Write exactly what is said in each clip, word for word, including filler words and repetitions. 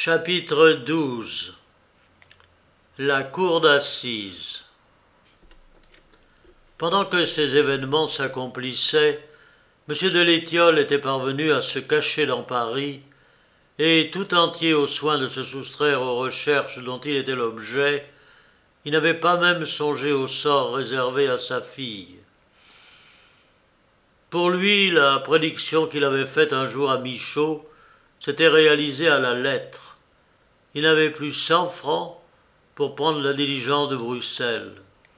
Chapitre douze. La cour d'assises. Pendant que ces événements s'accomplissaient, M. de l'Étiole était parvenu à se cacher dans Paris, et tout entier au soin de se soustraire aux recherches dont il était l'objet, il n'avait pas même songé au sort réservé à sa fille. Pour lui, la prédiction qu'il avait faite un jour à Michaud s'était réalisée à la lettre. Il n'avait plus cent francs pour prendre la diligence de Bruxelles.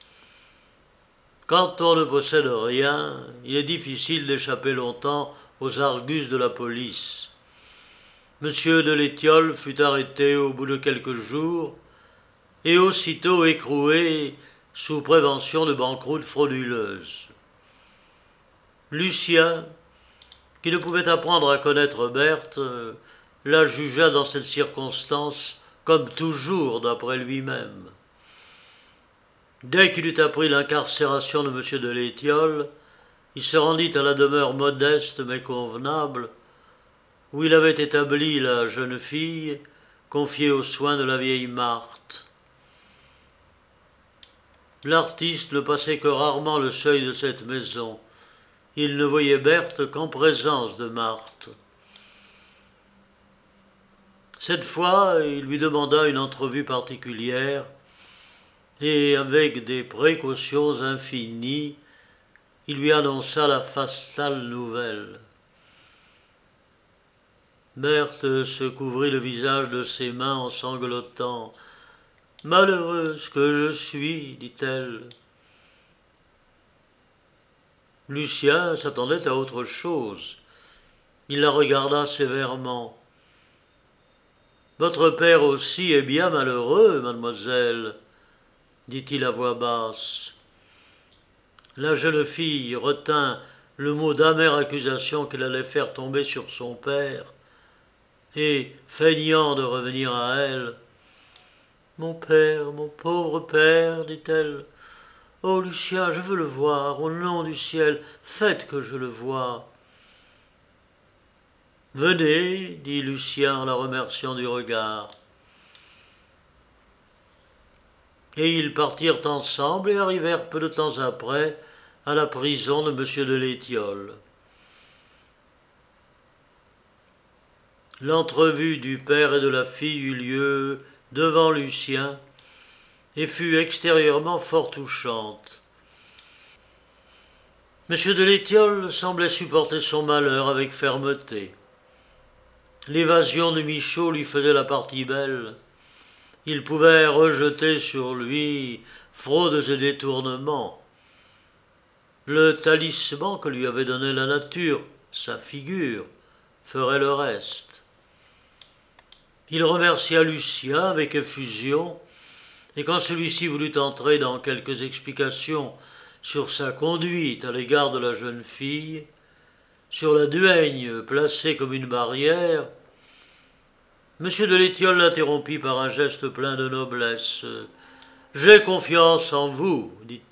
Quand on ne possède rien, il est difficile d'échapper longtemps aux argus de la police. Monsieur de l'Étiole fut arrêté au bout de quelques jours et aussitôt écroué sous prévention de banqueroute frauduleuse. Lucien, qui ne pouvait apprendre à connaître Berthe, la jugea dans cette circonstance comme toujours d'après lui-même. Dès qu'il eut appris l'incarcération de M. de l'Étiole, il se rendit à la demeure modeste mais convenable où il avait établi la jeune fille confiée aux soins de la vieille Marthe. L'artiste ne passait que rarement le seuil de cette maison. Il ne voyait Berthe qu'en présence de Marthe. Cette fois, il lui demanda une entrevue particulière, et avec des précautions infinies, il lui annonça la fatale nouvelle. Berthe se couvrit le visage de ses mains en sanglotant. « Malheureuse que je suis, dit-elle. » Lucien s'attendait à autre chose. Il la regarda sévèrement. « Votre père aussi est bien malheureux, mademoiselle, » dit-il à voix basse. La jeune fille retint le mot d'amère accusation qu'elle allait faire tomber sur son père, et, feignant de revenir à elle, « Mon père, mon pauvre père, dit-elle. Oh, Lucien, je veux le voir, au nom du ciel, faites que je le voie. » « Venez, dit Lucien en la remerciant du regard. Et ils partirent ensemble et arrivèrent peu de temps après à la prison de M. de l'Étiole. L'entrevue du père et de la fille eut lieu devant Lucien et fut extérieurement fort touchante. M. de l'Étiole semblait supporter son malheur avec fermeté. L'évasion de Michaud lui faisait la partie belle. Il pouvait rejeter sur lui fraudes et détournements. Le talisman que lui avait donné la nature, sa figure, ferait le reste. Il remercia Lucien avec effusion, et quand celui-ci voulut entrer dans quelques explications sur sa conduite à l'égard de la jeune fille, sur la duègne placée comme une barrière, M. de l'Étiole l'interrompit par un geste plein de noblesse. « J'ai confiance en vous, dit-il. »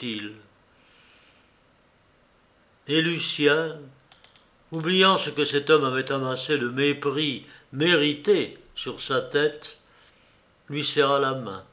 Et Lucien, oubliant ce que cet homme avait amassé de mépris mérité sur sa tête, lui serra la main.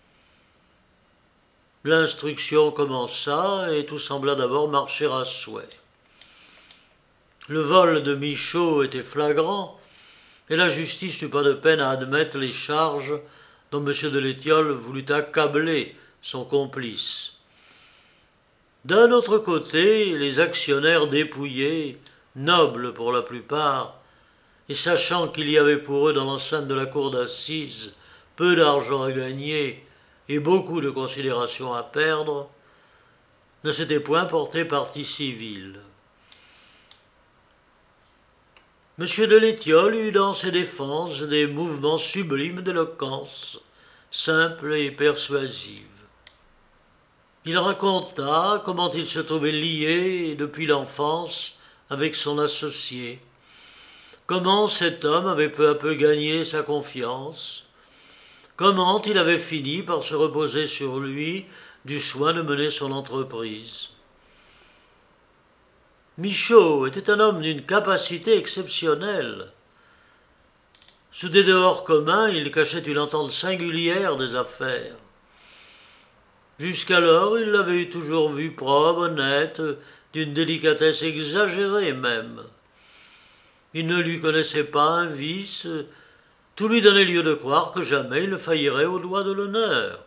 L'instruction commença et tout sembla d'abord marcher à souhait. Le vol de Michaud était flagrant et la justice n'eut pas de peine à admettre les charges dont M. de l'Étiole voulut accabler son complice. D'un autre côté, les actionnaires dépouillés, nobles pour la plupart, et sachant qu'il y avait pour eux dans l'enceinte de la cour d'assises peu d'argent à gagner et beaucoup de considération à perdre, ne s'étaient point portés partie civile. M. de l'Étiole eut dans ses défenses des mouvements sublimes d'éloquence, simples et persuasives. Il raconta comment il se trouvait lié depuis l'enfance avec son associé, comment cet homme avait peu à peu gagné sa confiance, comment il avait fini par se reposer sur lui du soin de mener son entreprise. Michaud était un homme d'une capacité exceptionnelle. Sous des dehors communs, il cachait une entente singulière des affaires. Jusqu'alors, il l'avait toujours vu propre, honnête, d'une délicatesse exagérée même. Il ne lui connaissait pas un vice, tout lui donnait lieu de croire que jamais il ne faillirait au doigt de l'honneur.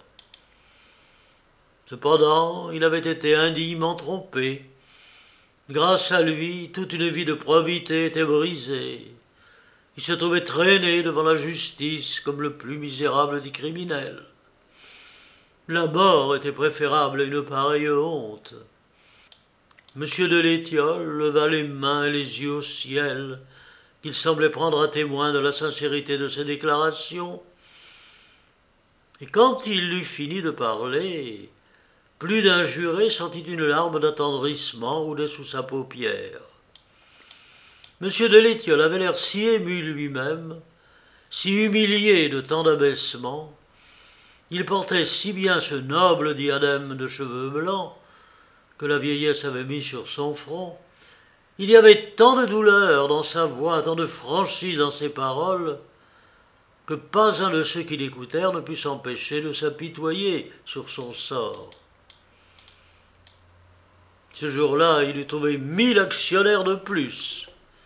Cependant, il avait été indignement trompé. Grâce à lui, toute une vie de probité était brisée. Il se trouvait traîné devant la justice comme le plus misérable des criminels. La mort était préférable à une pareille honte. Monsieur de l'Étiole leva les mains et les yeux au ciel, qu'il semblait prendre à témoin de la sincérité de ses déclarations. Et quand il eut fini de parler, plus d'un juré sentit une larme d'attendrissement rouler sous sa paupière. Monsieur de l'Étiole avait l'air si ému lui-même, si humilié de tant d'abaissement, il portait si bien ce noble diadème de cheveux blancs que la vieillesse avait mis sur son front, il y avait tant de douleur dans sa voix, tant de franchise dans ses paroles, que pas un de ceux qui l'écoutèrent ne put s'empêcher de s'apitoyer sur son sort. Ce jour-là, il eût trouvé mille actionnaires de plus.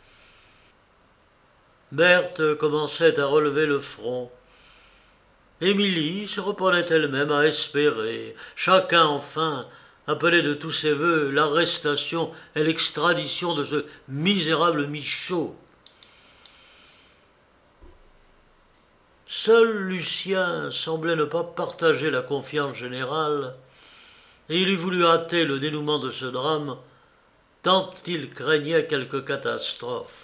Berthe commençait à relever le front. Émilie se reprenait elle-même à espérer. Chacun, enfin, appelait de tous ses voeux l'arrestation et l'extradition de ce misérable Michaud. Seul Lucien semblait ne pas partager la confiance générale, et il eût voulu hâter le dénouement de ce drame, tant il craignait quelque catastrophe.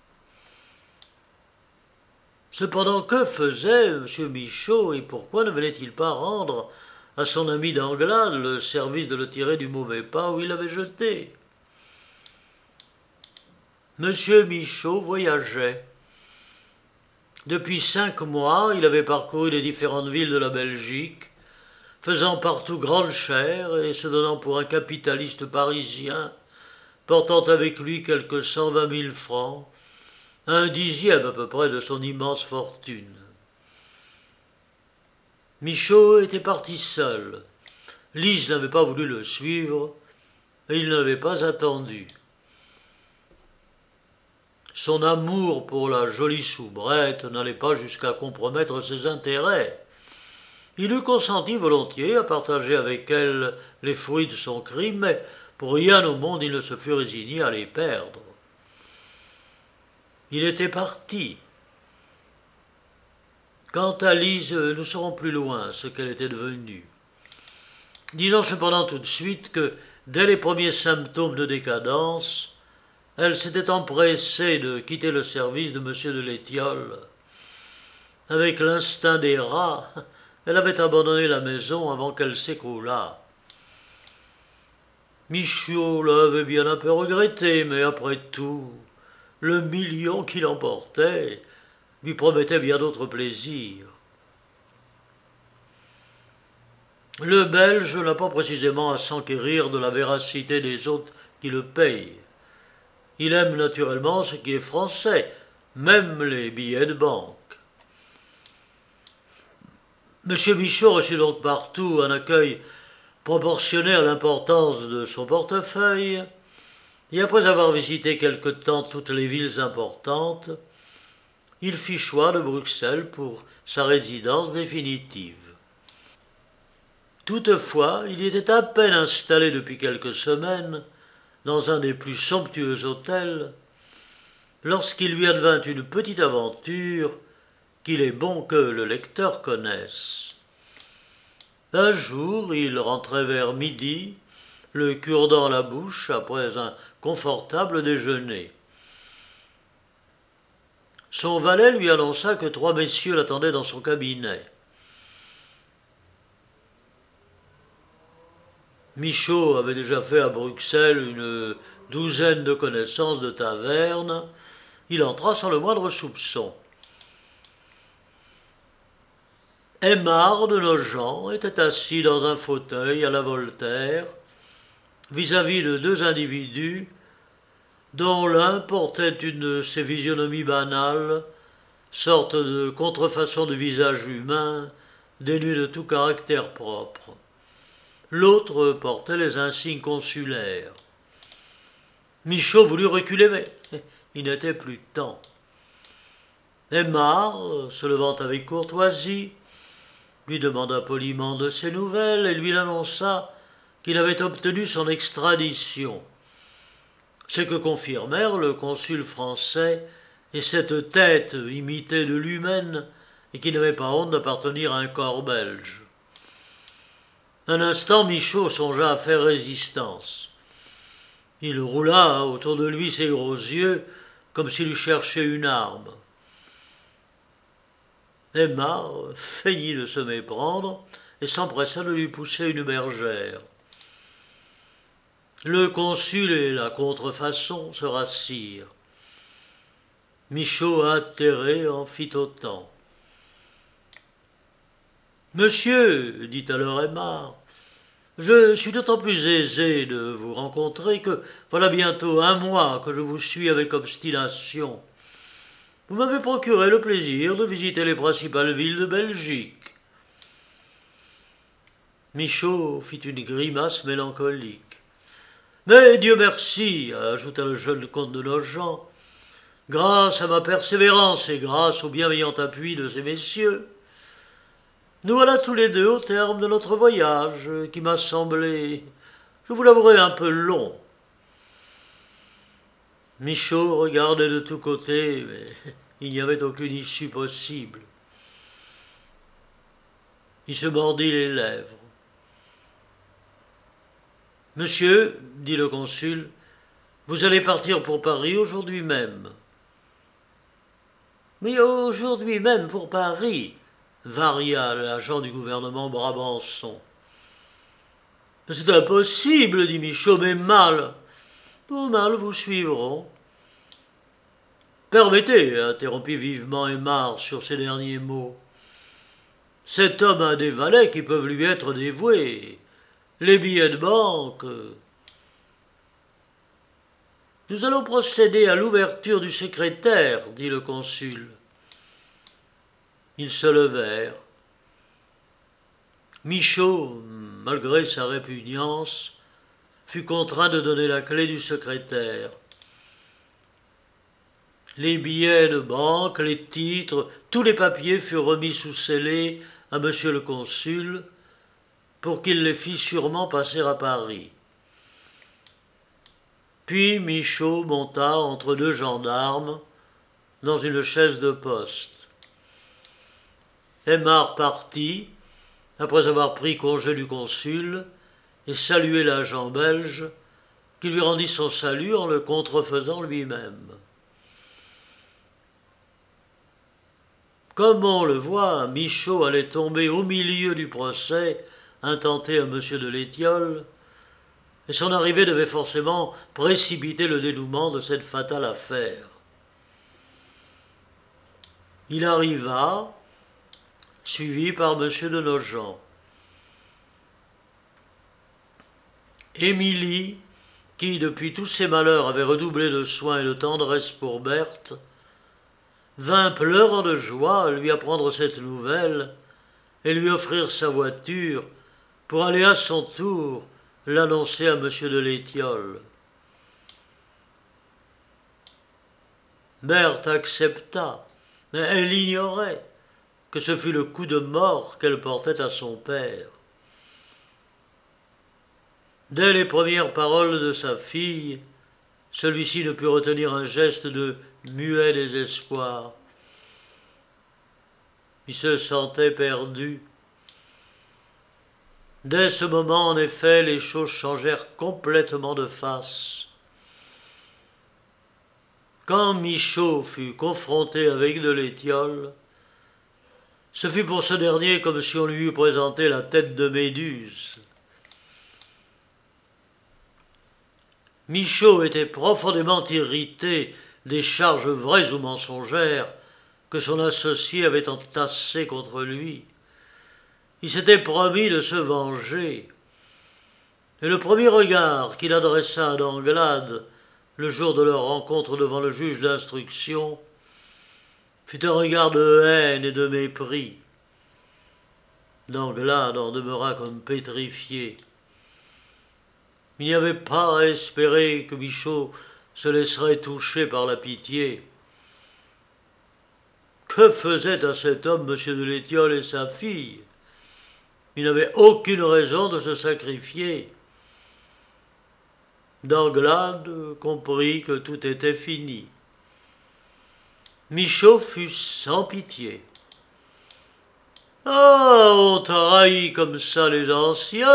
Cependant, que faisait M. Michaud et pourquoi ne venait-il pas rendre à son ami d'Anglade le service de le tirer du mauvais pas où il l'avait jeté? M. Michaud voyageait. Depuis cinq mois, il avait parcouru les différentes villes de la Belgique, faisant partout grande chère et se donnant pour un capitaliste parisien, portant avec lui quelques cent vingt mille francs, un dixième à peu près de son immense fortune. Michaud était parti seul. Lise n'avait pas voulu le suivre, et il n'avait pas attendu. Son amour pour la jolie soubrette n'allait pas jusqu'à compromettre ses intérêts. Il eût consenti volontiers à partager avec elle les fruits de son crime, mais pour rien au monde il ne se fût résigné à les perdre. Il était parti. Quant à Lise, nous serons plus loin ce qu'elle était devenue. Disons cependant tout de suite que, dès les premiers symptômes de décadence, elle s'était empressée de quitter le service de M. de l'Étiole. Avec l'instinct des rats, elle avait abandonné la maison avant qu'elle s'écroulât. Michaud l'avait bien un peu regretté, mais après tout, le million qu'il emportait lui promettait bien d'autres plaisirs. Le Belge n'a pas précisément à s'enquérir de la véracité des autres qui le payent. Il aime naturellement ce qui est français, même les billets de banque. M. Michaud reçut donc partout un accueil proportionné à l'importance de son portefeuille, et après avoir visité quelque temps toutes les villes importantes, il fit choix de Bruxelles pour sa résidence définitive. Toutefois, il y était à peine installé depuis quelques semaines dans un des plus somptueux hôtels, lorsqu'il lui advint une petite aventure qu'il est bon que le lecteur connaisse. Un jour, il rentrait vers midi, le cure-dent à la bouche après un confortable déjeuner. Son valet lui annonça que trois messieurs l'attendaient dans son cabinet. Michaud avait déjà fait à Bruxelles une douzaine de connaissances de taverne. Il entra sans le moindre soupçon. Aymar de Nogent était assis dans un fauteuil à la Voltaire, vis-à-vis de deux individus dont l'un portait une de ces physionomies banales, sorte de contrefaçon de visage humain, dénué de tout caractère propre. L'autre portait les insignes consulaires. Michaud voulut reculer, mais il n'était plus temps. Aymar, se levant avec courtoisie, lui demanda poliment de ses nouvelles et lui annonça qu'il avait obtenu son extradition, ce que confirmèrent le consul français et cette tête imitée de l'humaine et qui n'avait pas honte d'appartenir à un corps belge. Un instant, Michaud songea à faire résistance. Il roula autour de lui ses gros yeux comme s'il eût cherché une arme. Aymar feignit de se méprendre et s'empressa de lui pousser une bergère. Le consul et la contrefaçon se rassirent. Michaud, atterré, en fit autant. « Monsieur, dit alors Aymar, je suis d'autant plus aisé de vous rencontrer que voilà bientôt un mois que je vous suis avec obstination. Vous m'avez procuré le plaisir de visiter les principales villes de Belgique. » Michaud fit une grimace mélancolique. « Mais Dieu merci, ajouta le jeune comte de Nogent, grâce à ma persévérance et grâce au bienveillant appui de ces messieurs, nous voilà tous les deux au terme de notre voyage, qui m'a semblé, je vous l'avouerai, un peu long. » Michaud regardait de tous côtés, mais il n'y avait aucune issue possible. Il se mordit les lèvres. « Monsieur, dit le consul, vous allez partir pour Paris aujourd'hui même. »« Mais aujourd'hui même pour Paris, varia l'agent du gouvernement Brabançon. »« C'est impossible, dit Michaud, mais mal. Vos mal vous suivront. » « Permettez, interrompit vivement Aymar sur ces derniers mots. Cet homme a des valets qui peuvent lui être dévoués. Les billets de banque. Nous allons procéder à l'ouverture du secrétaire, dit le consul. Ils se levèrent. Michaud, malgré sa répugnance, fut contraint de donner la clé du secrétaire. Les billets de banque, les titres, tous les papiers furent remis sous scellé à monsieur le consul pour qu'il les fît sûrement passer à Paris. Puis Michaud monta entre deux gendarmes dans une chaise de poste. Aymar partit, après avoir pris congé du consul, et salué l'agent belge, qui lui rendit son salut en le contrefaisant lui-même. Comme on le voit, Michaud allait tomber au milieu du procès intenté à M. de l'Étiole, et son arrivée devait forcément précipiter le dénouement de cette fatale affaire. Il arriva, suivi par M. de Nogent. Émilie, qui depuis tous ses malheurs avait redoublé de soins et de tendresse pour Berthe, vint pleurant de joie lui apprendre cette nouvelle et lui offrir sa voiture pour aller à son tour l'annoncer à M. de l'Étiole. Berthe accepta, mais elle ignorait que ce fut le coup de mort qu'elle portait à son père. Dès les premières paroles de sa fille, celui-ci ne put retenir un geste de muet désespoir. Il se sentait perdu. Dès ce moment, en effet, les choses changèrent complètement de face. Quand Michaud fut confronté avec de l'Étiole, ce fut pour ce dernier comme si on lui eût présenté la tête de Méduse. Michaud était profondément irrité des charges vraies ou mensongères que son associé avait entassées contre lui. Il s'était promis de se venger. Et le premier regard qu'il adressa à Danglade le jour de leur rencontre devant le juge d'instruction fut un regard de haine et de mépris. Danglade en demeura comme pétrifié. Il n'y avait pas à espérer que Michaud se laisserait toucher par la pitié. Que faisaient à cet homme M. de l'Étiole et sa fille? Il n'avait aucune raison de se sacrifier. Danglade comprit que tout était fini. Michaud fut sans pitié. « Ah, on trahit comme ça les anciens !»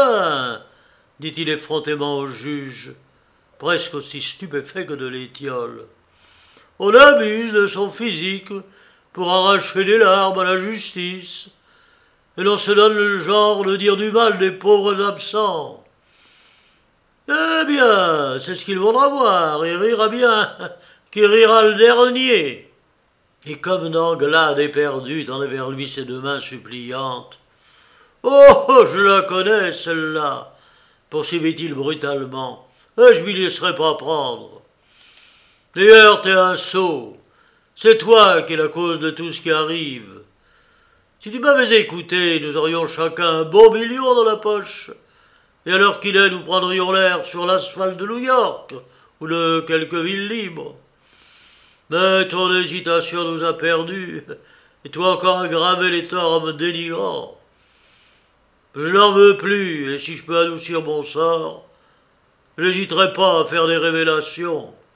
dit-il effrontément au juge, presque aussi stupéfait que de l'Étiole. « On abuse de son physique pour arracher des larmes à la justice, et l'on se donne le genre de dire du mal des pauvres absents. Eh bien, c'est ce qu'il voudra voir, et rira bien, qui rira le dernier. » Et comme Danglade éperdu tendait vers lui ses deux mains suppliantes. « Oh, je la connais, celle-là !» poursuivit-il brutalement. « Et je m'y laisserai pas prendre. D'ailleurs, t'es un sot. C'est toi qui es la cause de tout ce qui arrive. Si tu m'avais écouté, nous aurions chacun un bon million dans la poche. Et à l'heure qu'il est, nous prendrions l'air sur l'asphalte de New York ou de quelques villes libres. Mais ton hésitation nous a perdus, et toi encore aggravé les torts en me dénigrant. Je n'en veux plus, et si je peux adoucir mon sort, je n'hésiterai pas à faire des révélations. » «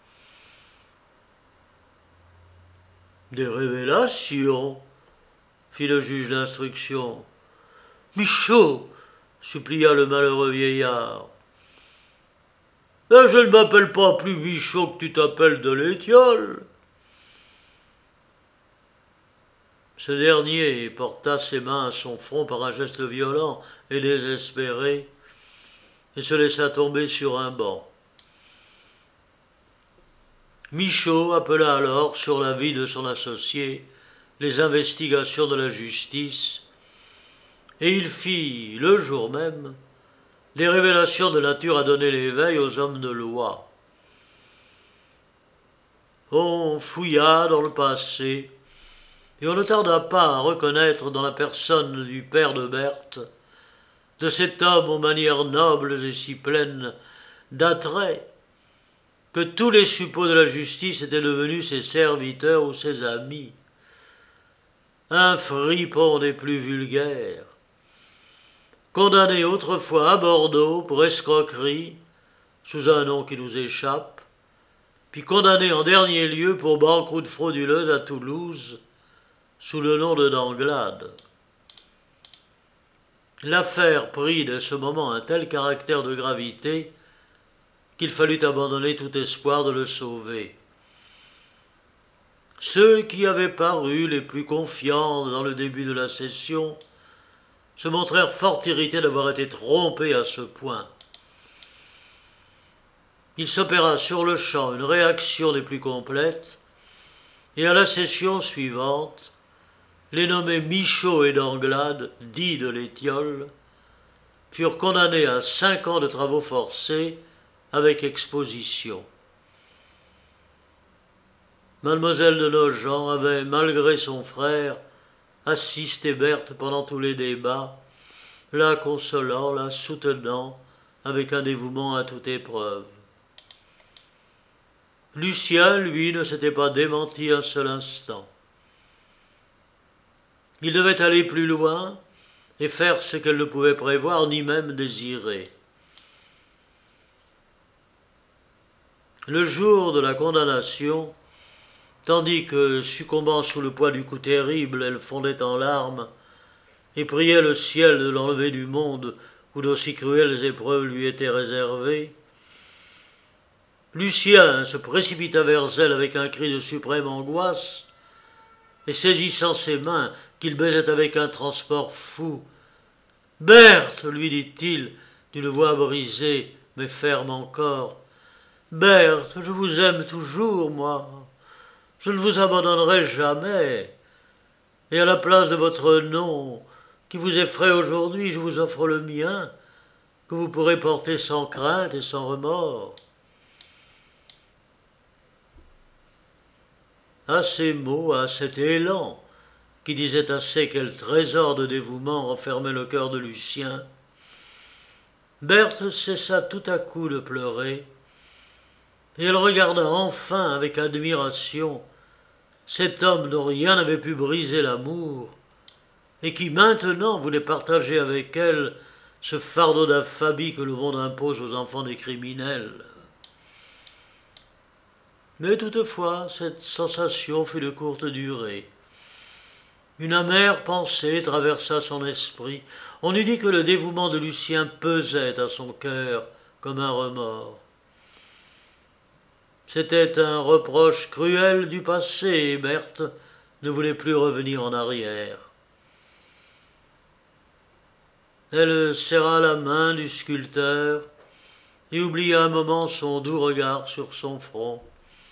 Des révélations ?» fit le juge d'instruction. « Michaud !» supplia le malheureux vieillard. « Et je ne m'appelle pas plus Michaud que tu t'appelles de l'Étiole. » Ce dernier porta ses mains à son front par un geste violent et désespéré, et se laissa tomber sur un banc. Michaud appela alors, sur l'avis de son associé, les investigations de la justice, et il fit, le jour même, des révélations de nature à donner l'éveil aux hommes de loi. On fouilla dans le passé, et on ne tarda pas à reconnaître dans la personne du père de Berthe, de cet homme aux manières nobles et si pleines d'attrait, que tous les suppôts de la justice étaient devenus ses serviteurs ou ses amis. Un fripon des plus vulgaires, condamné autrefois à Bordeaux pour escroquerie, sous un nom qui nous échappe, puis condamné en dernier lieu pour banqueroute frauduleuse à Toulouse, sous le nom de Danglade. L'affaire prit dès ce moment un tel caractère de gravité qu'il fallut abandonner tout espoir de le sauver. Ceux qui avaient paru les plus confiants dans le début de la session se montrèrent fort irrités d'avoir été trompés à ce point. Il s'opéra sur le champ une réaction des plus complètes, et à la session suivante, les nommés Michaud et Danglade, dits de l'Étiole, furent condamnés à cinq ans de travaux forcés avec exposition. Mademoiselle de Nogent avait, malgré son frère, assisté Berthe pendant tous les débats, la consolant, la soutenant, avec un dévouement à toute épreuve. Lucien, lui, ne s'était pas démenti un seul instant. Il devait aller plus loin et faire ce qu'elle ne pouvait prévoir ni même désirer. Le jour de la condamnation, tandis que, succombant sous le poids du coup terrible, elle fondait en larmes et priait le ciel de l'enlever du monde où d'aussi cruelles épreuves lui étaient réservées, Lucien se précipita vers elle avec un cri de suprême angoisse, et saisissant ses mains, qu'il baisait avec un transport fou. « Berthe, lui dit-il, d'une voix brisée, mais ferme encore, « Berthe, je vous aime toujours, moi. Je ne vous abandonnerai jamais. Et à la place de votre nom, qui vous effraie aujourd'hui, je vous offre le mien, que vous pourrez porter sans crainte et sans remords. » À ces mots, à cet élan, qui disait assez quel trésor de dévouement renfermait le cœur de Lucien, Berthe cessa tout à coup de pleurer, et elle regarda enfin avec admiration cet homme dont rien n'avait pu briser l'amour, et qui maintenant voulait partager avec elle ce fardeau d'affabie que le monde impose aux enfants des criminels. Mais toutefois, cette sensation fut de courte durée. Une amère pensée traversa son esprit. On eût dit que le dévouement de Lucien pesait à son cœur comme un remords. C'était un reproche cruel du passé, et Berthe ne voulait plus revenir en arrière. Elle serra la main du sculpteur et oublia un moment son doux regard sur son front.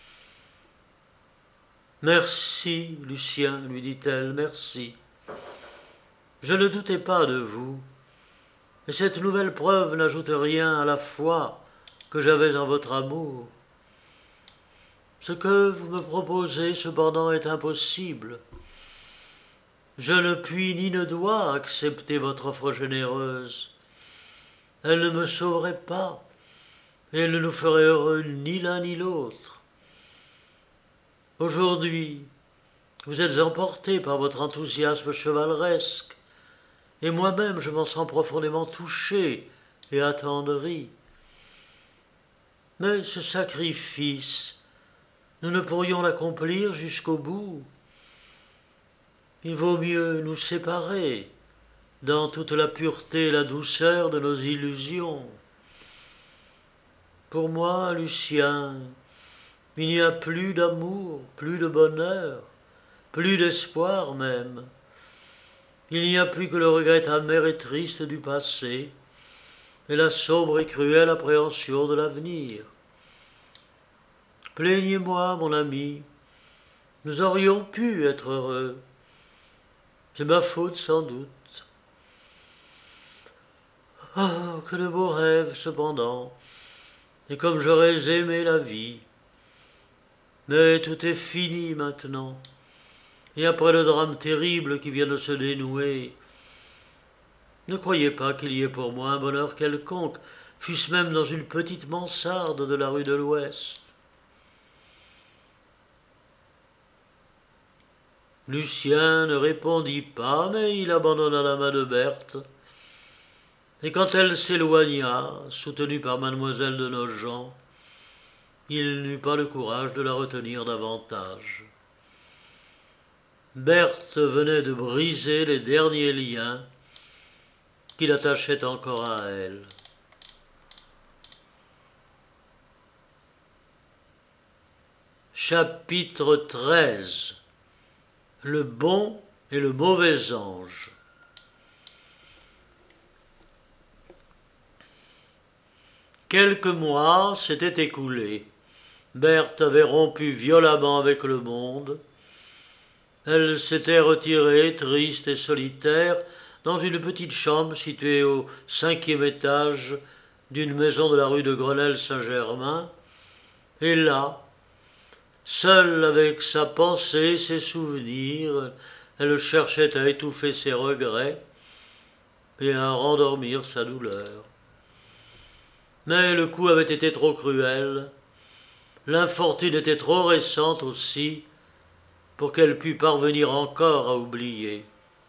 « Merci, Lucien, lui dit-elle, merci. Je ne doutais pas de vous, et cette nouvelle preuve n'ajoute rien à la foi que j'avais en votre amour. Ce que vous me proposez, cependant, est impossible. Je ne puis ni ne dois accepter votre offre généreuse. Elle ne me sauverait pas, et elle ne nous ferait heureux ni l'un ni l'autre. Aujourd'hui, vous êtes emporté par votre enthousiasme chevaleresque, et moi-même je m'en sens profondément touché et attendri. Mais ce sacrifice, nous ne pourrions l'accomplir jusqu'au bout. Il vaut mieux nous séparer dans toute la pureté et la douceur de nos illusions. Pour moi, Lucien, il n'y a plus d'amour, plus de bonheur, plus d'espoir même. Il n'y a plus que le regret amer et triste du passé et la sombre et cruelle appréhension de l'avenir. Plaignez-moi, mon ami, nous aurions pu être heureux. C'est ma faute sans doute. Oh, que de beaux rêves cependant, et comme j'aurais aimé la vie. Mais tout est fini maintenant, et après le drame terrible qui vient de se dénouer, ne croyez pas qu'il y ait pour moi un bonheur quelconque, fût-ce même dans une petite mansarde de la rue de l'Ouest. Lucien ne répondit pas, mais il abandonna la main de Berthe, et quand elle s'éloigna, soutenue par mademoiselle de Nogent, il n'eut pas le courage de la retenir davantage. Berthe venait de briser les derniers liens qui l'attachaient encore à elle. Chapitre treize. Le bon et le mauvais ange. Quelques mois s'étaient écoulés. Berthe avait rompu violemment avec le monde. Elle s'était retirée, triste et solitaire, dans une petite chambre située au cinquième étage d'une maison de la rue de Grenelle-Saint-Germain, et là, seule avec sa pensée, ses souvenirs, elle cherchait à étouffer ses regrets et à rendormir sa douleur. Mais le coup avait été trop cruel, l'infortune était trop récente aussi pour qu'elle pût parvenir encore à oublier.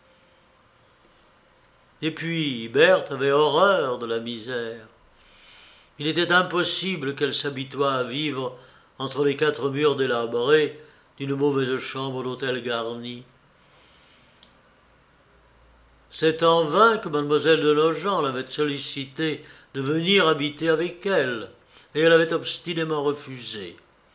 Et puis Berthe avait horreur de la misère. Il était impossible qu'elle s'habituât à vivre entre les quatre murs délabrés d'une mauvaise chambre d'hôtel garnie. C'est en vain que mademoiselle de Nogent l'avait sollicité de venir habiter avec elle, et elle avait obstinément refusé.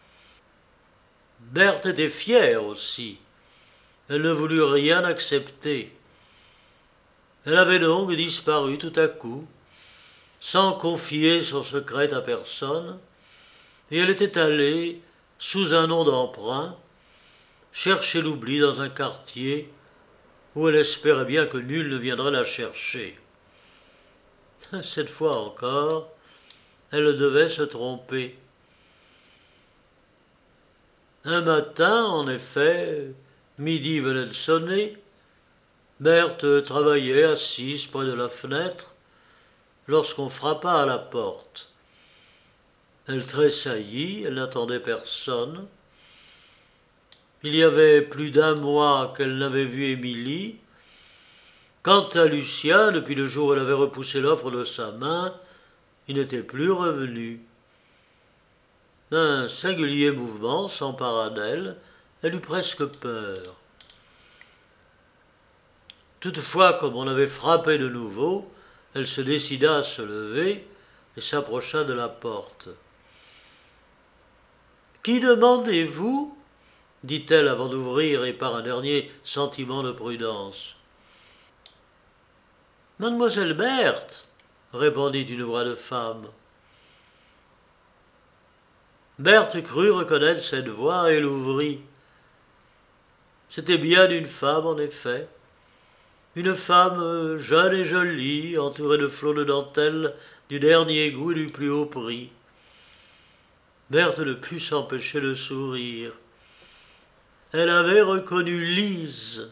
Berthe était fière aussi. Elle ne voulut rien accepter. Elle avait donc disparu tout à coup, sans confier son secret à personne, et elle était allée, sous un nom d'emprunt, chercher l'oubli dans un quartier où elle espérait bien que nul ne viendrait la chercher. Cette fois encore, elle devait se tromper. Un matin, en effet, midi venait de sonner. Berthe travaillait assise près de la fenêtre lorsqu'on frappa à la porte. Elle tressaillit, elle n'attendait personne. Il y avait plus d'un mois qu'elle n'avait vu Émilie. Quant à Lucien, depuis le jour où elle avait repoussé l'offre de sa main, il n'était plus revenu. Un singulier mouvement s'empara d'elle, elle eut presque peur. Toutefois, comme on avait frappé de nouveau, elle se décida à se lever et s'approcha de la porte. « Qui demandez-vous » dit-elle avant d'ouvrir et par un dernier sentiment de prudence. « Mademoiselle Berthe » répondit une voix de femme. Berthe crut reconnaître cette voix et l'ouvrit. C'était bien une femme, en effet. Une femme jeune et jolie, entourée de flots de dentelle du dernier goût et du plus haut prix. Berthe ne put s'empêcher de sourire. Elle avait reconnu Lise.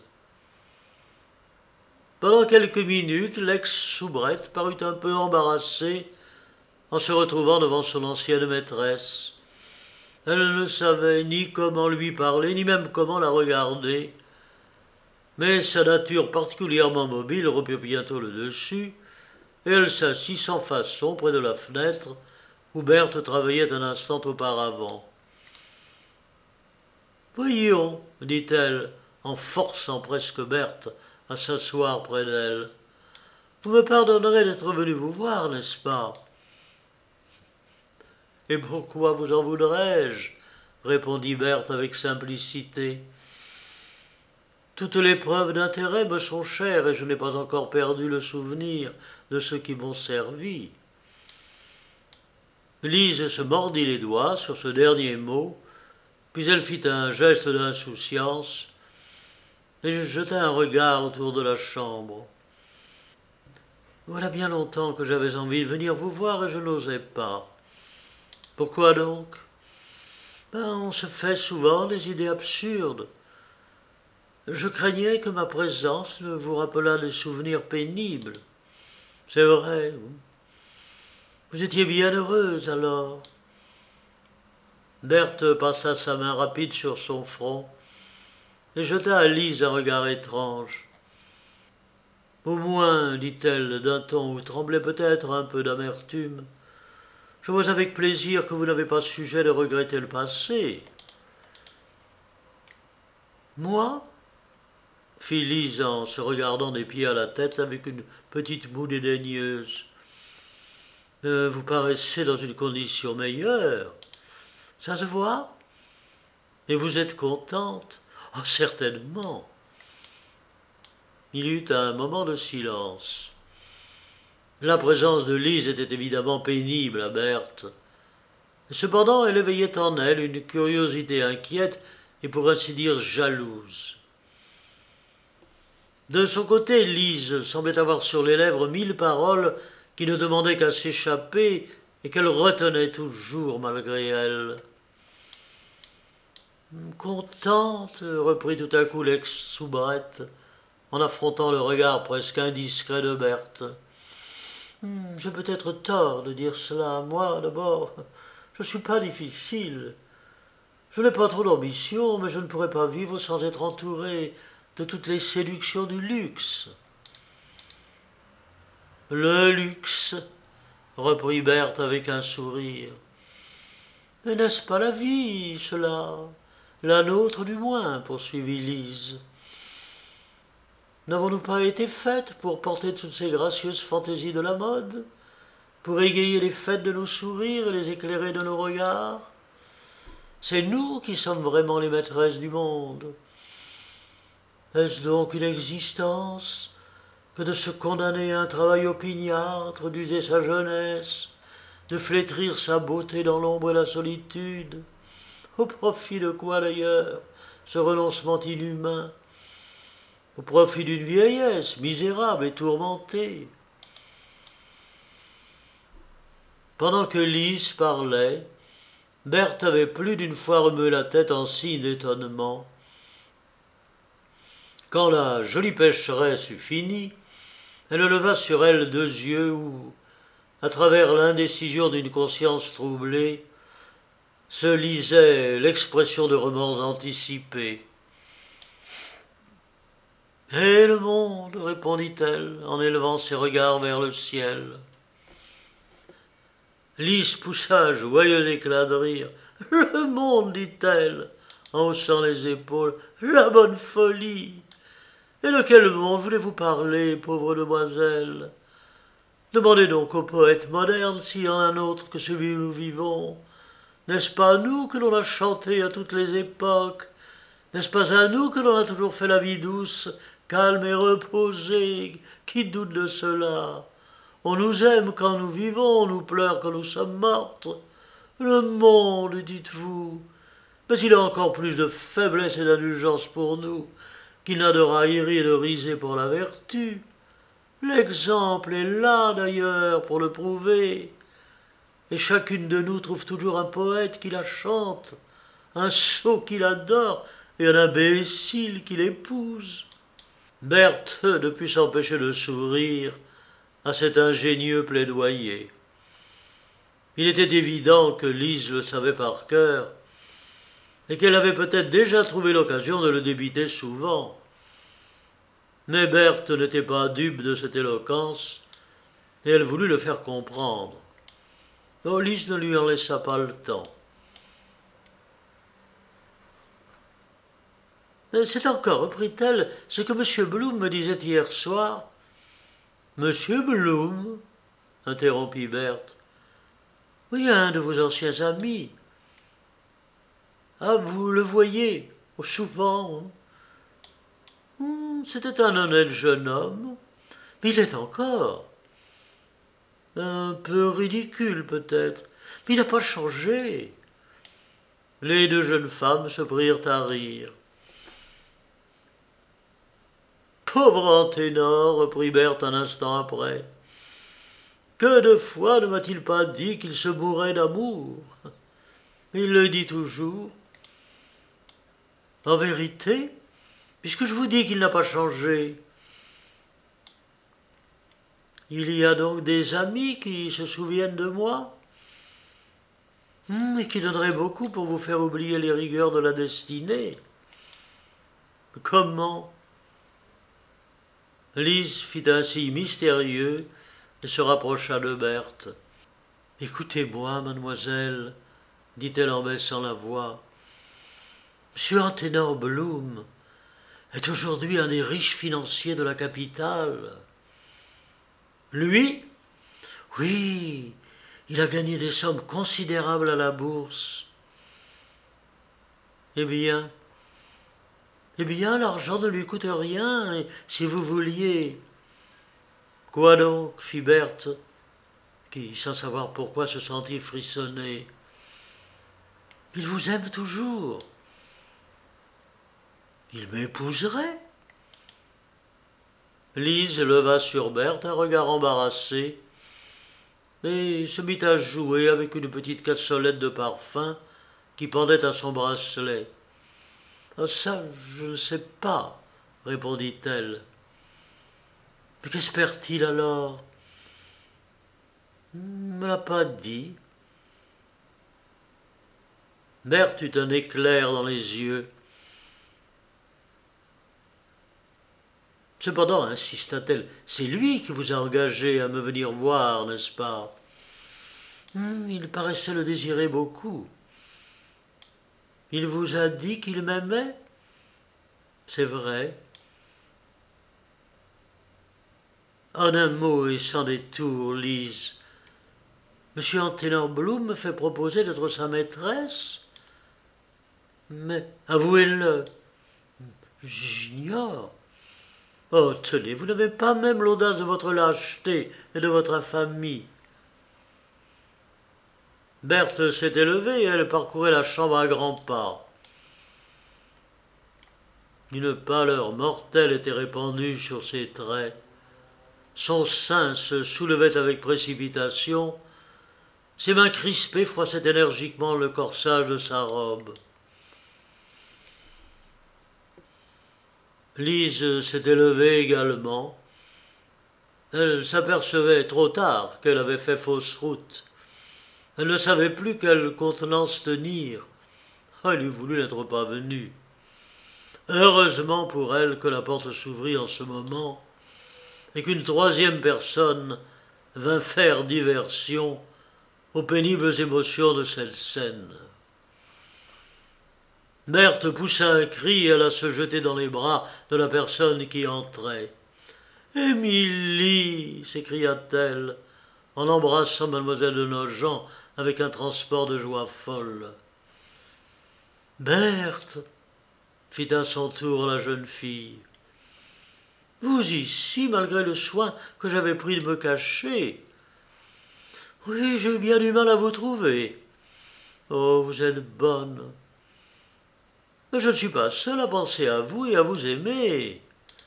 Pendant quelques minutes, l'ex-soubrette parut un peu embarrassée en se retrouvant devant son ancienne maîtresse. Elle ne savait ni comment lui parler, ni même comment la regarder. Mais sa nature particulièrement mobile reprit bientôt le dessus, et elle s'assit sans façon près de la fenêtre où Berthe travaillait un instant auparavant. « Voyons, dit-elle, en forçant presque Berthe à s'asseoir près d'elle. Vous me pardonnerez d'être venu vous voir, n'est-ce pas ? Et pourquoi vous en voudrais-je ? Répondit Berthe avec simplicité. Toutes les preuves d'intérêt me sont chères et je n'ai pas encore perdu le souvenir de ceux qui m'ont servi. Lise se mordit les doigts sur ce dernier mot, puis elle fit un geste d'insouciance et jeta un regard autour de la chambre. Voilà bien longtemps que j'avais envie de venir vous voir et je n'osais pas. Pourquoi donc ? Ben, on se fait souvent des idées absurdes. Je craignais que ma présence ne vous rappelât des souvenirs pénibles. C'est vrai. Vous étiez bien heureuse alors. Berthe passa sa main rapide sur son front et jeta à Lise un regard étrange. Au moins, dit-elle d'un ton où tremblait peut-être un peu d'amertume, je vois avec plaisir que vous n'avez pas sujet de regretter le passé. Moi ? Fit Lise en se regardant des pieds à la tête avec une petite moue dédaigneuse. Euh, vous paraissez dans une condition meilleure. Ça se voit ? Et vous êtes contente ? Oh, certainement. Il y eut un moment de silence. La présence de Lise était évidemment pénible à Berthe. Cependant, elle éveillait en elle une curiosité inquiète et pour ainsi dire jalouse. De son côté, Lise semblait avoir sur les lèvres mille paroles qui ne demandaient qu'à s'échapper et qu'elle retenait toujours malgré elle. « Contente » reprit tout à coup l'ex-soubrette, en affrontant le regard presque indiscret de Berthe. « J'ai peut-être tort de dire cela. Moi, d'abord, je ne suis pas difficile. Je n'ai pas trop d'ambition, mais je ne pourrais pas vivre sans être entouré de toutes les séductions du luxe. » « Le luxe » reprit Berthe avec un sourire. « Mais n'est-ce pas la vie, cela ? La nôtre du moins, poursuivit Lise. N'avons-nous pas été faites pour porter toutes ces gracieuses fantaisies de la mode, pour égayer les fêtes de nos sourires et les éclairer de nos regards ? C'est nous qui sommes vraiment les maîtresses du monde. Est-ce donc une existence que de se condamner à un travail opiniâtre, d'user sa jeunesse, de flétrir sa beauté dans l'ombre et la solitude ? Au profit de quoi d'ailleurs, ce renoncement inhumain ? Au profit d'une vieillesse misérable et tourmentée. Pendant que Lise parlait, Berthe avait plus d'une fois remué la tête en signe d'étonnement. Quand la jolie pécheresse eut fini, elle leva sur elle deux yeux où, à travers l'indécision d'une conscience troublée, se lisait l'expression de remords anticipés. « Et le monde ?» répondit-elle, en élevant ses regards vers le ciel. Lise poussa un joyeux éclat de rire. « Le monde » dit-elle, en haussant les épaules. « La bonne folie ! Et de quel monde voulez-vous parler, pauvre demoiselle ? Demandez donc au poète moderne s'il y en a un autre que celui où nous vivons. N'est-ce pas à nous que l'on a chanté à toutes les époques? N'est-ce pas à nous que l'on a toujours fait la vie douce, calme et reposée? Qui doute de cela? On nous aime quand nous vivons, on nous pleure quand nous sommes mortes. Le monde, dites-vous. Mais il a encore plus de faiblesse et d'indulgence pour nous qu'il n'a de raillerie et de risée pour la vertu. L'exemple est là, d'ailleurs, pour le prouver. Et chacune de nous trouve toujours un poète qui la chante, un sot qui l'adore et un imbécile qui l'épouse. Berthe ne put s'empêcher de sourire à cet ingénieux plaidoyer. Il était évident que Lise le savait par cœur et qu'elle avait peut-être déjà trouvé l'occasion de le débiter souvent. Mais Berthe n'était pas dupe de cette éloquence et elle voulut le faire comprendre. Oh, Lise ne lui en laissa pas le temps. « C'est encore, reprit-elle, ce que M. Bloom me disait hier soir. »« Monsieur Bloom ?» interrompit Berthe. « Oui, un de vos anciens amis. »« Ah, vous le voyez, souvent. Hum, C'était un honnête jeune homme, mais il est encore. Un peu ridicule peut-être, mais il n'a pas changé. » Les deux jeunes femmes se prirent à rire. « Pauvre Anténor, reprit Berthe un instant après. Que de fois ne m'a-t-il pas dit qu'il se mourait d'amour? Il le dit toujours. En vérité, puisque je vous dis qu'il n'a pas changé, il y a donc des amis qui se souviennent de moi et qui donneraient beaucoup pour vous faire oublier les rigueurs de la destinée. Comment? » Lise fit un signe mystérieux et se rapprocha de Berthe. « Écoutez-moi, mademoiselle, dit-elle en baissant la voix. Monsieur Anténor Bloom est aujourd'hui un des riches financiers de la capitale. » « Lui? Oui, il a gagné des sommes considérables à la bourse. »« Eh bien, eh bien, l'argent ne lui coûte rien, et si vous vouliez. »« Quoi donc ?» fit Berthe, qui, sans savoir pourquoi, se sentit frissonner. « Il vous aime toujours. »« Il m'épouserait. » Lise leva sur Berthe un regard embarrassé et se mit à jouer avec une petite cassolette de parfum qui pendait à son bracelet. « Ça, je ne sais pas, » répondit-elle. « Mais qu'espère-t-il alors ? » ?»« Il ne me l'a pas dit. » Berthe eut un éclair dans les yeux. « Cependant, insista-t-elle, c'est lui qui vous a engagé à me venir voir, n'est-ce pas ? Hum, Il paraissait le désirer beaucoup. Il vous a dit qu'il m'aimait ? C'est vrai. En un mot et sans détour, Lise, Monsieur Anténor Bloom me fait proposer d'être sa maîtresse ? Mais avouez-le, j'ignore. Oh, tenez, vous n'avez pas même l'audace de votre lâcheté et de votre infamie. » Berthe s'était levée et elle parcourait la chambre à grands pas. Une pâleur mortelle était répandue sur ses traits. Son sein se soulevait avec précipitation Ses mains crispées froissaient énergiquement le corsage de sa robe. Lise s'était levée également. Elle s'apercevait trop tard qu'elle avait fait fausse route. Elle ne savait plus quelle contenance tenir. Elle eût voulu n'être pas venue. Heureusement pour elle que la porte s'ouvrit en ce moment et qu'une troisième personne vint faire diversion aux pénibles émotions de cette scène. Berthe poussa un cri et alla se jeter dans les bras de la personne qui entrait. « Émilie !» s'écria-t-elle en embrassant mademoiselle de Nogent avec un transport de joie folle. « Berthe !» fit à son tour la jeune fille. « Vous ici, malgré le soin que j'avais pris de me cacher. Oui, j'ai eu bien du mal à vous trouver. Oh, vous êtes bonne. Mais je ne suis pas seule à penser à vous et à vous aimer. »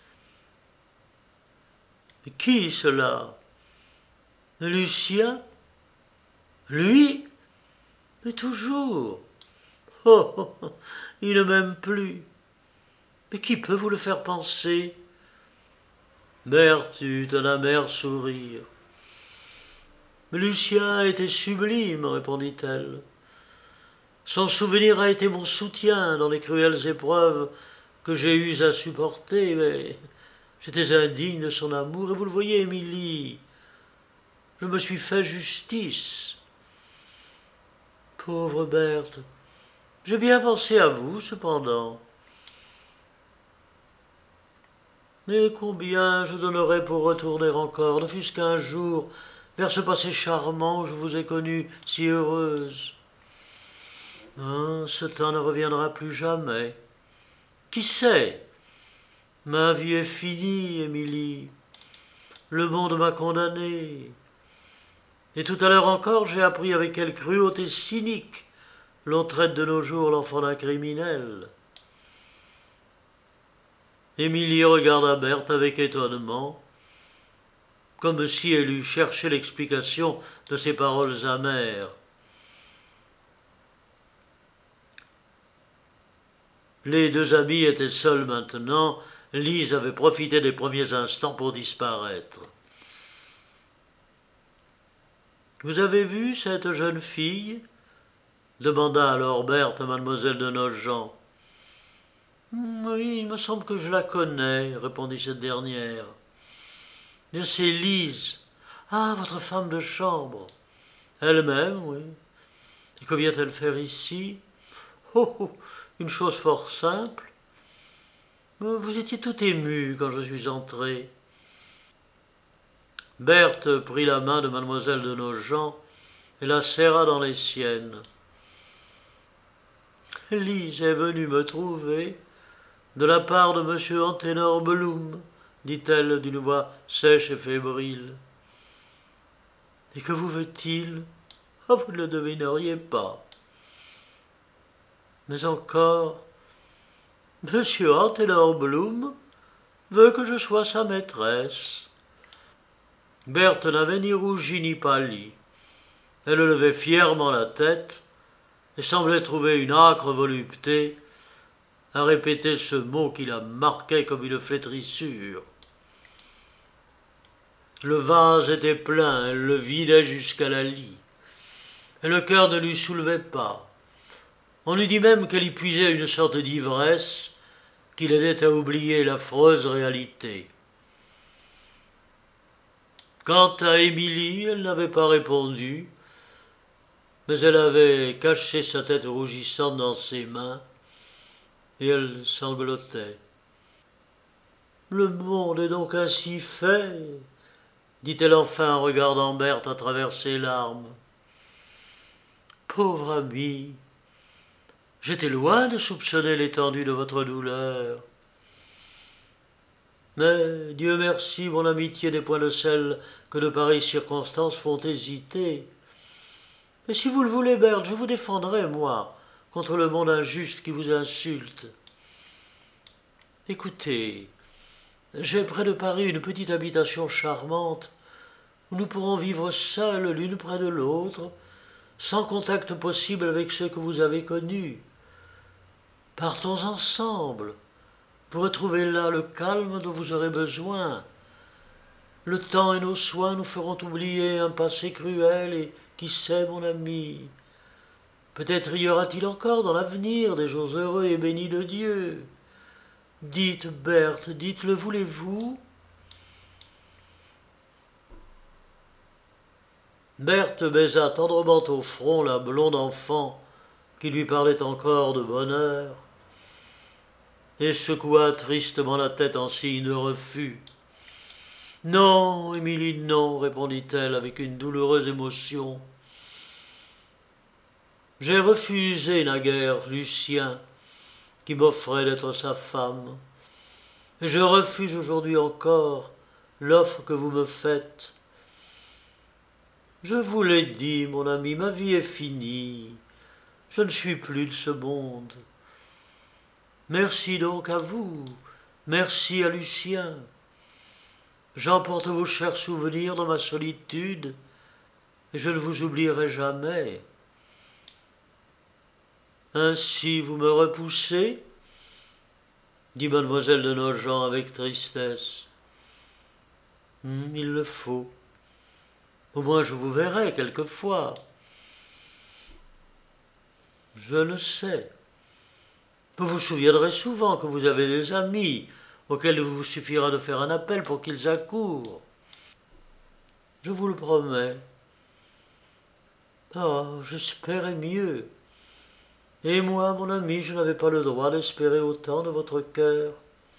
« Qui cela? Lucien? Lui? Mais toujours. Oh, oh, oh, il ne m'aime plus. Mais qui peut vous le faire penser? » Berthe eut un amer sourire. « Mais Lucien a été sublime, répondit-elle. Son souvenir a été mon soutien dans les cruelles épreuves que j'ai eues à supporter, mais j'étais indigne de son amour, et vous le voyez, Émilie, je me suis fait justice. Pauvre Berthe, j'ai bien pensé à vous, cependant. Mais combien je donnerais pour retourner encore, ne fût-ce qu'un jour, vers ce passé charmant où je vous ai connue si heureuse. Ah, ce temps ne reviendra plus jamais. Qui sait? Ma vie est finie, Émilie. Le monde m'a condamnée. Et tout à l'heure encore, j'ai appris avec quelle cruauté cynique l'on traite de nos jours l'enfant d'un criminel. » Émilie regarda Berthe avec étonnement, comme si elle eût cherché l'explication de ses paroles amères. Les deux amis étaient seuls maintenant. Lise avait profité des premiers instants pour disparaître. « Vous avez vu cette jeune fille ?» demanda alors Berthe à mademoiselle de Nogent. « Oui, il me semble que je la connais, » répondit cette dernière. « Bien, c'est Lise. Ah, votre femme de chambre. Elle-même, oui. Et que vient-elle faire ici? Oh, oh, une chose fort simple. Vous étiez tout ému quand je suis entré. » Berthe prit la main de mademoiselle de Nogent et la serra dans les siennes. « Lise est venue me trouver de la part de monsieur Anténor Blum, dit-elle d'une voix sèche et fébrile. Et que vous veut-il? Ah, vous ne le devineriez pas. Mais encore, monsieur Anténor Blum veut que je sois sa maîtresse. » Berthe n'avait ni rougi ni pâli. Elle levait fièrement la tête et semblait trouver une âcre volupté à répéter ce mot qui la marquait comme une flétrissure. Le vase était plein, elle le vidait jusqu'à la lie, et le cœur ne lui soulevait pas. On eût dit même qu'elle y puisait une sorte d'ivresse qui l'aidait à oublier l'affreuse réalité. Quant à Émilie, elle n'avait pas répondu, mais elle avait caché sa tête rougissante dans ses mains, et elle sanglotait. « Le monde est donc ainsi fait, » dit-elle enfin en regardant Berthe à travers ses larmes. « Pauvre amie, j'étais loin de soupçonner l'étendue de votre douleur. Mais, Dieu merci, mon amitié n'est point de celle que de pareilles circonstances font hésiter. Mais si vous le voulez, Berthe, je vous défendrai, moi, contre le monde injuste qui vous insulte. Écoutez, j'ai près de Paris une petite habitation charmante où nous pourrons vivre seuls l'une près de l'autre, sans contact possible avec ceux que vous avez connus. Partons ensemble, pour retrouver là le calme dont vous aurez besoin. Le temps et nos soins nous feront oublier un passé cruel et qui sait, mon ami, peut-être y aura-t-il encore dans l'avenir des jours heureux et bénis de Dieu. Dites, Berthe, dites, le voulez-vous? Berthe baisa tendrement au front la blonde enfant qui lui parlait encore de bonheur, et secoua tristement la tête en signe de refus. « Non, Émilie, non, répondit-elle avec une douloureuse émotion. J'ai refusé naguère Lucien, qui m'offrait d'être sa femme, et je refuse aujourd'hui encore l'offre que vous me faites. Je vous l'ai dit, mon ami, ma vie est finie, je ne suis plus de ce monde. Merci donc à vous, merci à Lucien. J'emporte vos chers souvenirs dans ma solitude, et je ne vous oublierai jamais. Ainsi vous me repoussez, dit mademoiselle de Nogent avec tristesse. Hum, il le faut. Au moins je vous verrai quelquefois. Je ne sais. Vous vous souviendrez souvent que vous avez des amis auxquels il vous suffira de faire un appel pour qu'ils accourent. Je vous le promets. Ah, j'espérais mieux. Et moi, mon ami, je n'avais pas le droit d'espérer autant de votre cœur.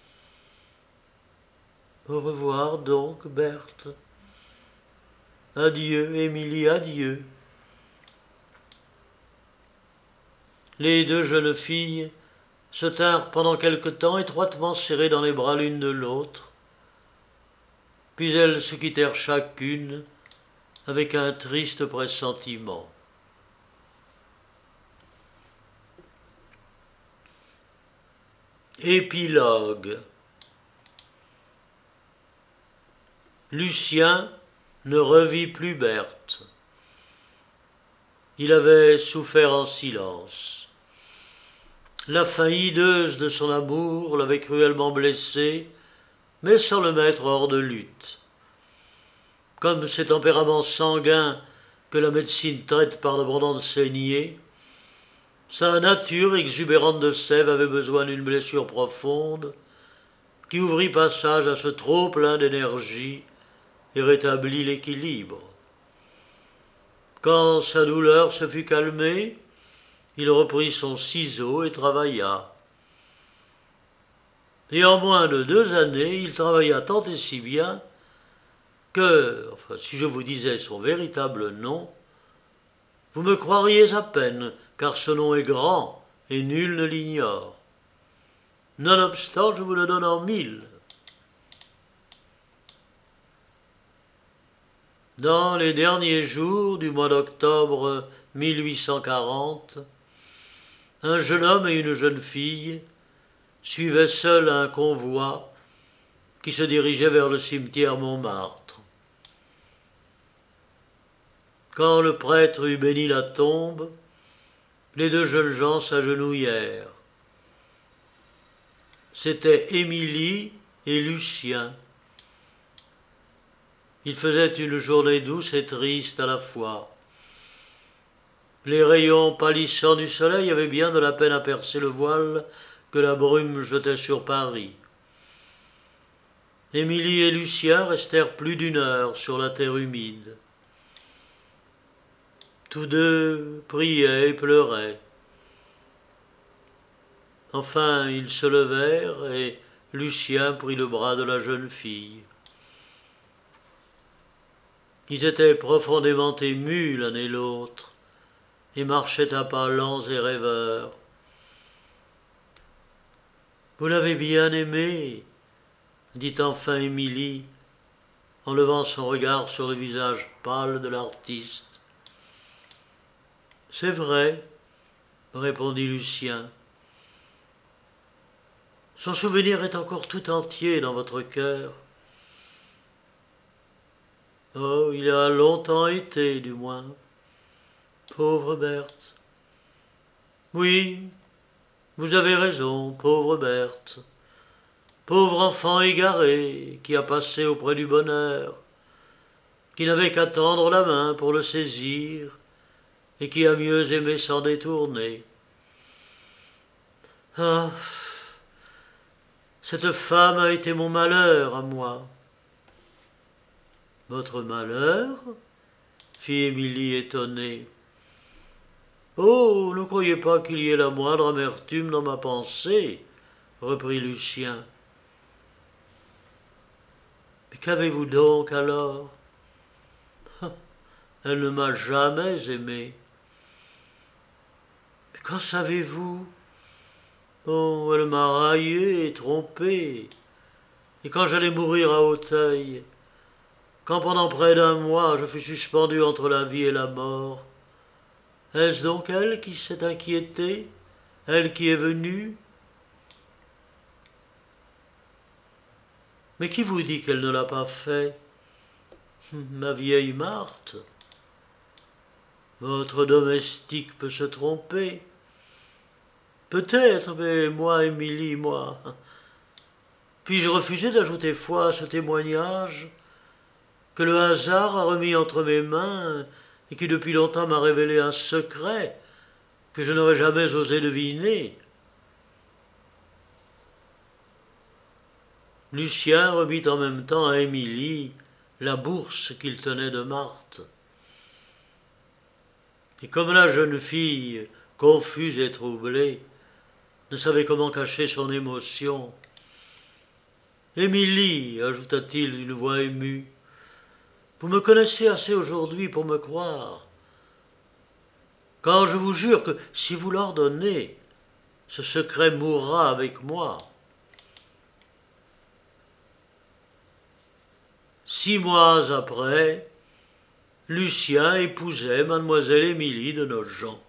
Au revoir donc, Berthe. Adieu, Émilie, adieu. Les deux jeunes filles se tinrent pendant quelque temps étroitement serrées dans les bras l'une de l'autre, puis elles se quittèrent chacune avec un triste pressentiment. Épilogue. Lucien ne revit plus Berthe. Il avait souffert en silence. La fin hideuse de son amour l'avait cruellement blessé, mais sans le mettre hors de lutte. Comme ces tempéraments sanguins que la médecine traite par d'abondantes saignées, sa nature exubérante de sève avait besoin d'une blessure profonde qui ouvrit passage à ce trop-plein d'énergie et rétablit l'équilibre. Quand sa douleur se fut calmée, il reprit son ciseau et travailla. Et en moins de deux années, il travailla tant et si bien que, enfin, si je vous disais son véritable nom, vous me croiriez à peine, car ce nom est grand et nul ne l'ignore. Nonobstant, je vous le donne en mille. Dans les derniers jours du mois d'octobre mille huit cent quarante, un jeune homme et une jeune fille suivaient seuls un convoi qui se dirigeait vers le cimetière Montmartre. Quand le prêtre eut béni la tombe, les deux jeunes gens s'agenouillèrent. C'étaient Émilie et Lucien. Il faisait une journée douce et triste à la fois. Les rayons pâlissants du soleil avaient bien de la peine à percer le voile que la brume jetait sur Paris. Émilie et Lucien restèrent plus d'une heure sur la terre humide. Tous deux priaient et pleuraient. Enfin, ils se levèrent et Lucien prit le bras de la jeune fille. Ils étaient profondément émus l'un et l'autre et marchaient à pas lents et rêveurs. « Vous l'avez bien aimé, dit enfin Émilie, en levant son regard sur le visage pâle de l'artiste. « C'est vrai, répondit Lucien. Son souvenir est encore tout entier dans votre cœur. Oh, il a longtemps été, du moins. Pauvre Berthe. Oui, vous avez raison, pauvre Berthe. Pauvre enfant égaré qui a passé auprès du bonheur, qui n'avait qu'à tendre la main pour le saisir et qui a mieux aimé s'en détourner. Ah, cette femme a été mon malheur à moi. Votre malheur? Fit Émilie étonnée. Oh, ne croyez pas qu'il y ait la moindre amertume dans ma pensée, reprit Lucien. Mais qu'avez-vous donc alors? Elle ne m'a jamais aimé. Mais qu'en savez-vous? Oh, elle m'a raillé et trompé. Et quand j'allais mourir à Auteuil, quand pendant près d'un mois je fus suspendu entre la vie et la mort, est-ce donc elle qui s'est inquiétée, elle qui est venue? Mais qui vous dit qu'elle ne l'a pas fait? Ma vieille Marthe. Votre domestique peut se tromper. Peut-être, mais moi, Émilie, moi. Puis-je refuser d'ajouter foi à ce témoignage que le hasard a remis entre mes mains et qui depuis longtemps m'a révélé un secret que je n'aurais jamais osé deviner? Lucien remit en même temps à Émilie la bourse qu'il tenait de Marthe. Et comme la jeune fille, confuse et troublée, ne savait comment cacher son émotion, Émilie, ajouta-t-il d'une voix émue, vous me connaissez assez aujourd'hui pour me croire. Quand je vous jure que si vous l'ordonnez, ce secret mourra avec moi. Six mois après, Lucien épousait mademoiselle Émilie de Nogent.